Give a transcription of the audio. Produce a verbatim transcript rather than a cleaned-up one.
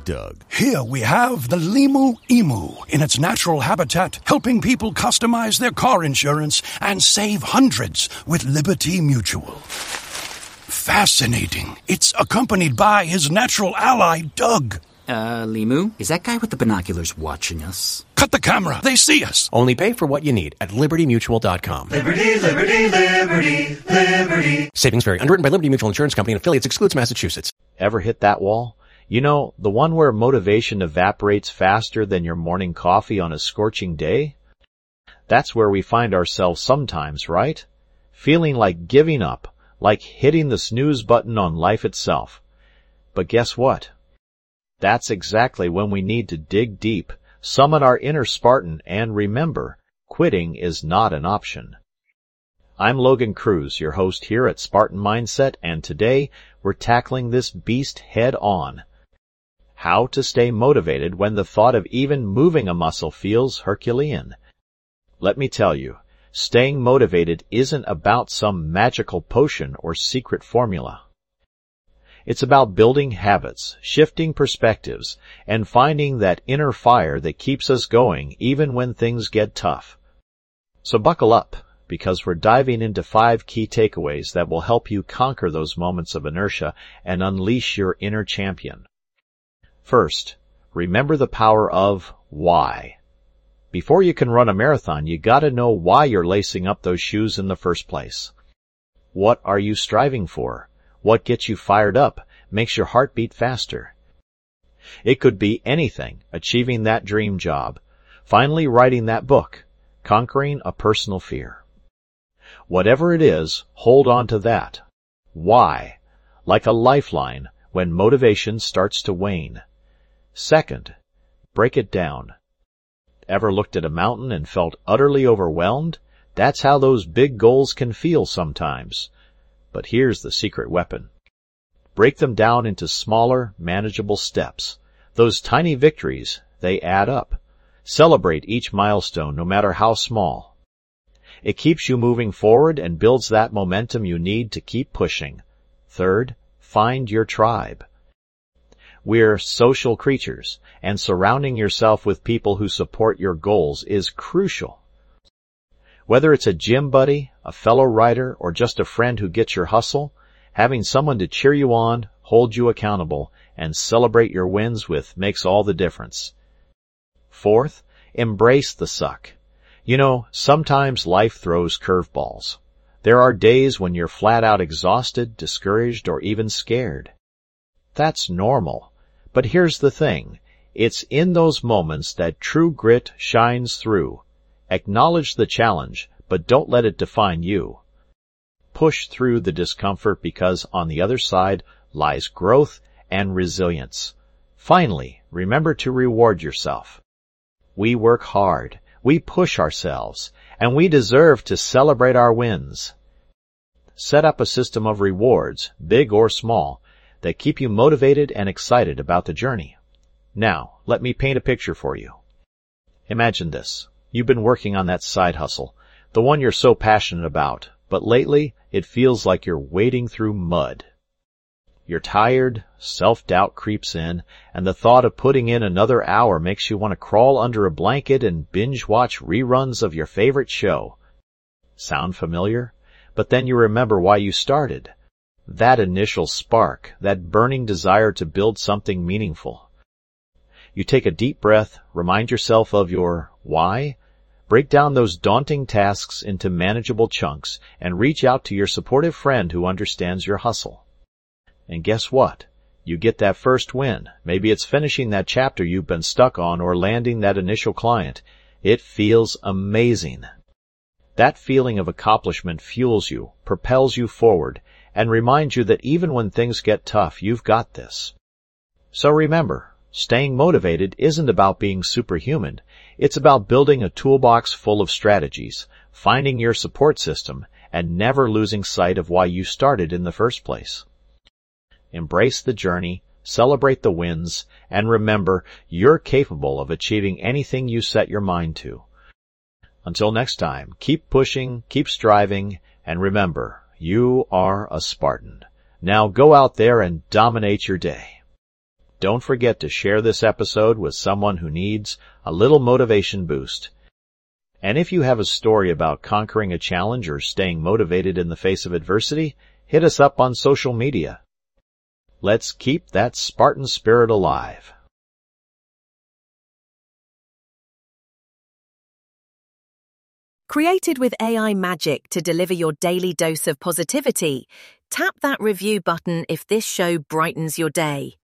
Doug. Here we have the Limu Emu in its natural habitat, helping people customize their car insurance and save hundreds with Liberty Mutual. Fascinating. It's accompanied by his natural ally, Doug. Uh, Limu, is that guy with the binoculars watching us? Cut the camera. They see us. Only pay for what you need at liberty mutual dot com. Liberty, liberty, liberty, liberty. Savings vary. Underwritten by Liberty Mutual Insurance Company and affiliates. Excludes Massachusetts. Ever hit that wall? You know, the one where motivation evaporates faster than your morning coffee on a scorching day? That's where we find ourselves sometimes, right? Feeling like giving up, like hitting the snooze button on life itself. But guess what? That's exactly when we need to dig deep, summon our inner Spartan, and remember, quitting is not an option. I'm Logan Cruz, your host here at Spartan Mindset, and today we're tackling this beast head on. How to stay motivated when the thought of even moving a muscle feels Herculean. Let me tell you, staying motivated isn't about some magical potion or secret formula. It's about building habits, shifting perspectives, and finding that inner fire that keeps us going even when things get tough. So buckle up, because we're diving into five key takeaways that will help you conquer those moments of inertia and unleash your inner champion. First, remember the power of why. Before you can run a marathon, you gotta know why you're lacing up those shoes in the first place. What are you striving for? What gets you fired up, makes your heart beat faster? It could be anything, achieving that dream job, finally writing that book, conquering a personal fear. Whatever it is, hold on to that. Why? Like a lifeline when motivation starts to wane. Second, break it down. Ever looked at a mountain and felt utterly overwhelmed? That's how those big goals can feel sometimes. But here's the secret weapon. Break them down into smaller, manageable steps. Those tiny victories, they add up. Celebrate each milestone, no matter how small. It keeps you moving forward and builds that momentum you need to keep pushing. Third, find your tribe. We're social creatures, and surrounding yourself with people who support your goals is crucial. Whether it's a gym buddy, a fellow writer, or just a friend who gets your hustle, having someone to cheer you on, hold you accountable, and celebrate your wins with makes all the difference. Fourth, embrace the suck. You know, sometimes life throws curveballs. There are days when you're flat out exhausted, discouraged, or even scared. That's normal. But here's the thing. It's in those moments that true grit shines through. Acknowledge the challenge, but don't let it define you. Push through the discomfort because on the other side lies growth and resilience. Finally, remember to reward yourself. We work hard, we push ourselves, and we deserve to celebrate our wins. Set up a system of rewards, big or small, that keep you motivated and excited about the journey. Now, let me paint a picture for you. Imagine this. You've been working on that side hustle, the one you're so passionate about, but lately it feels like you're wading through mud. You're tired, self-doubt creeps in, and the thought of putting in another hour makes you want to crawl under a blanket and binge-watch reruns of your favorite show. Sound familiar? But then you remember why you started. That initial spark, that burning desire to build something meaningful. You take a deep breath, remind yourself of your why, break down those daunting tasks into manageable chunks, and reach out to your supportive friend who understands your hustle. And guess what? You get that first win. Maybe it's finishing that chapter you've been stuck on or landing that initial client. It feels amazing. That feeling of accomplishment fuels you, propels you forward, and reminds you that even when things get tough, you've got this. So remember, staying motivated isn't about being superhuman. It's about building a toolbox full of strategies, finding your support system, and never losing sight of why you started in the first place. Embrace the journey, celebrate the wins, and remember, you're capable of achieving anything you set your mind to. Until next time, keep pushing, keep striving, and remember, you are a Spartan. Now go out there and dominate your day. don't forget to share this episode with someone who needs a little motivation boost. And if you have a story about conquering a challenge or staying motivated in the face of adversity, hit us up on social media. Let's keep that Spartan spirit alive. Created with A I magic to deliver your daily dose of positivity, tap that review button if this show brightens your day.